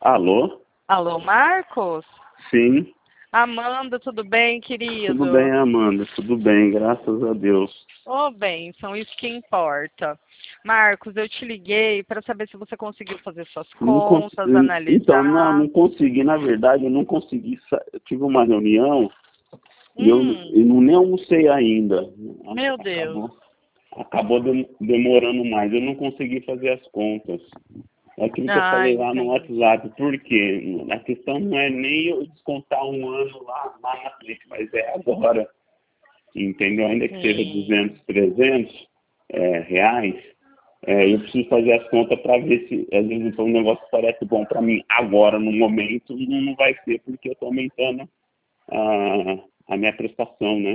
Alô? Alô, Marcos? Sim. Amanda, tudo bem, querido? Tudo bem, Amanda? Tudo bem, graças a Deus. Ô, bênção, isso que importa. Marcos, eu te liguei para saber se você conseguiu fazer suas contas, Então, analisar. não consegui. Na verdade, eu não consegui. Eu tive uma reunião e eu nem almocei ainda. Meu Deus. Acabou demorando mais. Eu não consegui fazer as contas. É aquilo que eu falei lá no Entendi. WhatsApp. Por quê? A questão não é nem eu descontar um ano lá na frente, mas é agora. Entendeu? Ainda que seja 200, 300 reais, eu preciso fazer as contas para ver se, às vezes, um negócio que parece bom para mim agora, no momento, não vai ser, porque eu estou aumentando a minha prestação, né?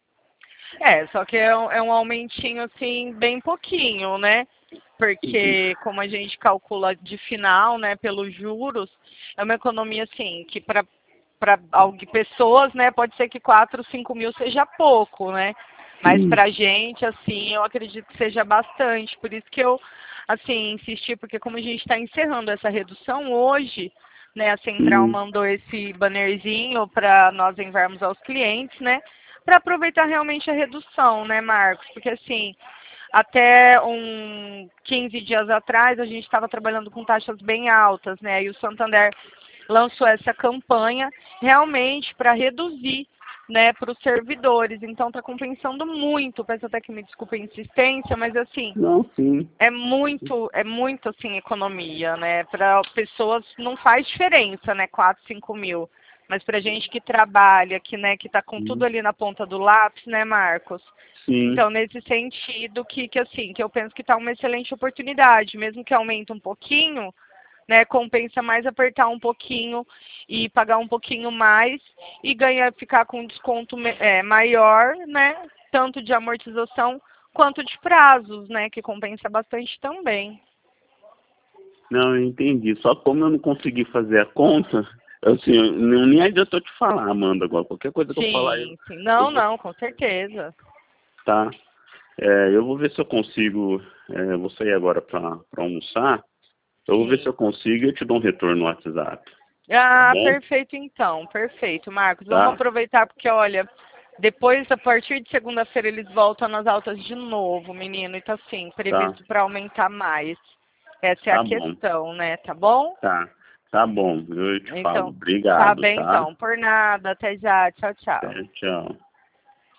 Só que é um aumentinho, assim, bem pouquinho, né? Porque como a gente calcula de final, né, pelos juros, é uma economia, assim, que para pessoas, né, pode ser que 4, 5 mil seja pouco, né? Mas pra gente, assim, eu acredito que seja bastante. Por isso que eu, assim, insisti, porque como a gente está encerrando essa redução hoje, né, a Central mandou esse bannerzinho para nós enviarmos aos clientes, né? Para aproveitar realmente a redução, né, Marcos? Porque assim, até 15 dias atrás a gente estava trabalhando com taxas bem altas, né? E o Santander lançou essa campanha realmente para reduzir, né, para os servidores. Então está compensando muito. Peço até que me desculpe a insistência, mas assim, Não, sim. é muito assim economia, né? Para pessoas não faz diferença, né? 4, 5 mil. Mas para gente que trabalha, que, né, que está com tudo ali na ponta do lápis, né, Marcos? Sim. Então, nesse sentido, que assim, que eu penso que está uma excelente oportunidade, mesmo que aumente um pouquinho, né, compensa mais apertar um pouquinho e pagar um pouquinho mais e ficar com um desconto maior, né, tanto de amortização quanto de prazos, né, que compensa bastante também. Não, eu entendi. Só como eu não consegui fazer a conta, assim, nem adiantou te falar, Amanda, agora. Qualquer coisa que eu falar, Sim. Não, com certeza. Tá. Eu vou ver se eu consigo. Vou sair agora para almoçar. Eu vou ver se eu consigo e eu te dou um retorno no WhatsApp. Tá bom? Perfeito então, perfeito, Marcos. Tá. Vamos aproveitar porque, olha, depois, a partir de segunda-feira, eles voltam nas altas de novo, menino, e tá assim, previsto para aumentar mais. Essa é a Tá bom. questão, né? Tá bom? Tá bom. Eu te falo. Então, tá Obrigado, bem tá? então. Por nada, até já. Tchau, tchau. Tchau.